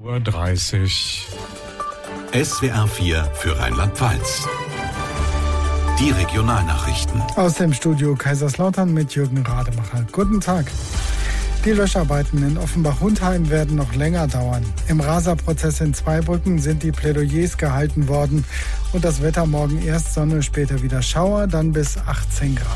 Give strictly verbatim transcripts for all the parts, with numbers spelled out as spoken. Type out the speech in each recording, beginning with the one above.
Uhr dreißig. S W R vier für Rheinland-Pfalz. Die Regionalnachrichten. Aus dem Studio Kaiserslautern mit Jürgen Rademacher. Guten Tag. Die Löscharbeiten in Offenbach-Hundheim werden noch länger dauern. Im Rasa-Prozess in Zweibrücken sind die Plädoyers gehalten worden. Und das Wetter morgen erst Sonne, später wieder Schauer, dann bis achtzehn Grad.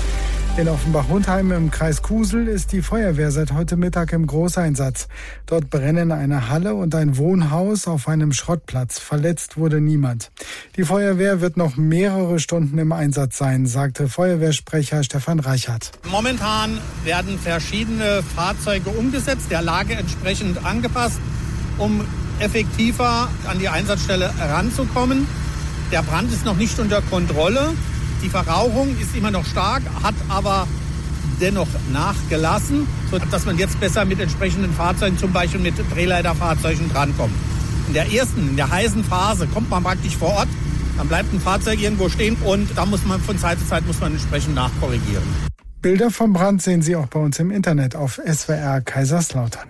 In Offenbach-Hundheim im Kreis Kusel ist die Feuerwehr seit heute Mittag im Großeinsatz. Dort brennen eine Halle und ein Wohnhaus auf einem Schrottplatz. Verletzt wurde niemand. Die Feuerwehr wird noch mehrere Stunden im Einsatz sein, sagte Feuerwehrsprecher Stefan Reichert. Momentan werden verschiedene Fahrzeuge umgesetzt, der Lage entsprechend angepasst, um effektiver an die Einsatzstelle heranzukommen. Der Brand ist noch nicht unter Kontrolle. Die Verrauchung ist immer noch stark, hat aber dennoch nachgelassen, sodass man jetzt besser mit entsprechenden Fahrzeugen, zum Beispiel mit Drehleiterfahrzeugen, drankommt. In der ersten, in der heißen Phase kommt man praktisch vor Ort, dann bleibt ein Fahrzeug irgendwo stehen und da muss man von Zeit zu Zeit muss man entsprechend nachkorrigieren. Bilder vom Brand sehen Sie auch bei uns im Internet auf S W R Kaiserslautern.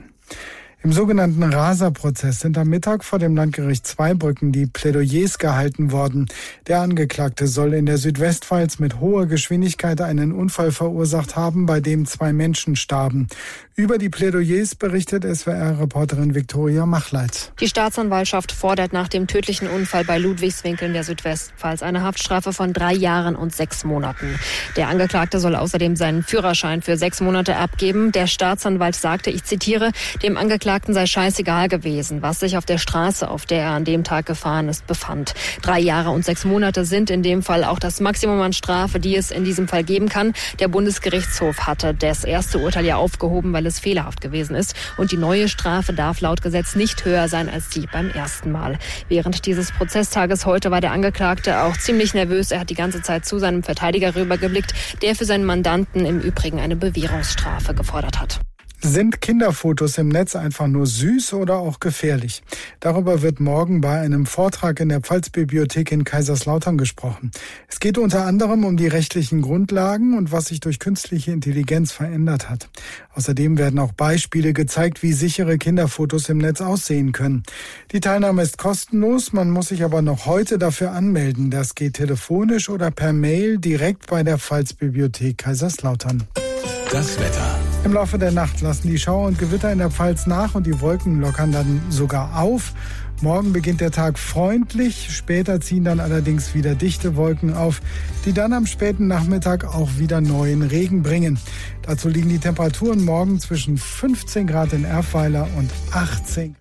Im sogenannten Rasa-Prozess sind am Mittag vor dem Landgericht Zweibrücken die Plädoyers gehalten worden. Der Angeklagte soll in der Südwestpfalz mit hoher Geschwindigkeit einen Unfall verursacht haben, bei dem zwei Menschen starben. Über die Plädoyers berichtet S W R-Reporterin Viktoria Machleit. Die Staatsanwaltschaft fordert nach dem tödlichen Unfall bei Ludwigswinkel in der Südwestpfalz eine Haftstrafe von drei Jahren und sechs Monaten. Der Angeklagte soll außerdem seinen Führerschein für sechs Monate abgeben. Der Staatsanwalt sagte, ich zitiere, dem Angeklagten sei scheißegal gewesen, was sich auf der Straße, auf der er an dem Tag gefahren ist, befand. Drei Jahre und sechs Monate sind in dem Fall auch das Maximum an Strafe, die es in diesem Fall geben kann. Der Bundesgerichtshof hatte das erste Urteil ja aufgehoben, weil es fehlerhaft gewesen ist. Und die neue Strafe darf laut Gesetz nicht höher sein als die beim ersten Mal. Während dieses Prozesstages heute war der Angeklagte auch ziemlich nervös. Er hat die ganze Zeit zu seinem Verteidiger rübergeblickt, der für seinen Mandanten im Übrigen eine Bewährungsstrafe gefordert hat. Sind Kinderfotos im Netz einfach nur süß oder auch gefährlich? Darüber wird morgen bei einem Vortrag in der Pfalzbibliothek in Kaiserslautern gesprochen. Es geht unter anderem um die rechtlichen Grundlagen und was sich durch künstliche Intelligenz verändert hat. Außerdem werden auch Beispiele gezeigt, wie sichere Kinderfotos im Netz aussehen können. Die Teilnahme ist kostenlos, man muss sich aber noch heute dafür anmelden. Das geht telefonisch oder per Mail direkt bei der Pfalzbibliothek Kaiserslautern. Das Wetter. Im Laufe der Nacht lassen die Schauer und Gewitter in der Pfalz nach und die Wolken lockern dann sogar auf. Morgen beginnt der Tag freundlich, später ziehen dann allerdings wieder dichte Wolken auf, die dann am späten Nachmittag auch wieder neuen Regen bringen. Dazu liegen die Temperaturen morgen zwischen fünfzehn Grad in Erfweiler und achtzehn Grad.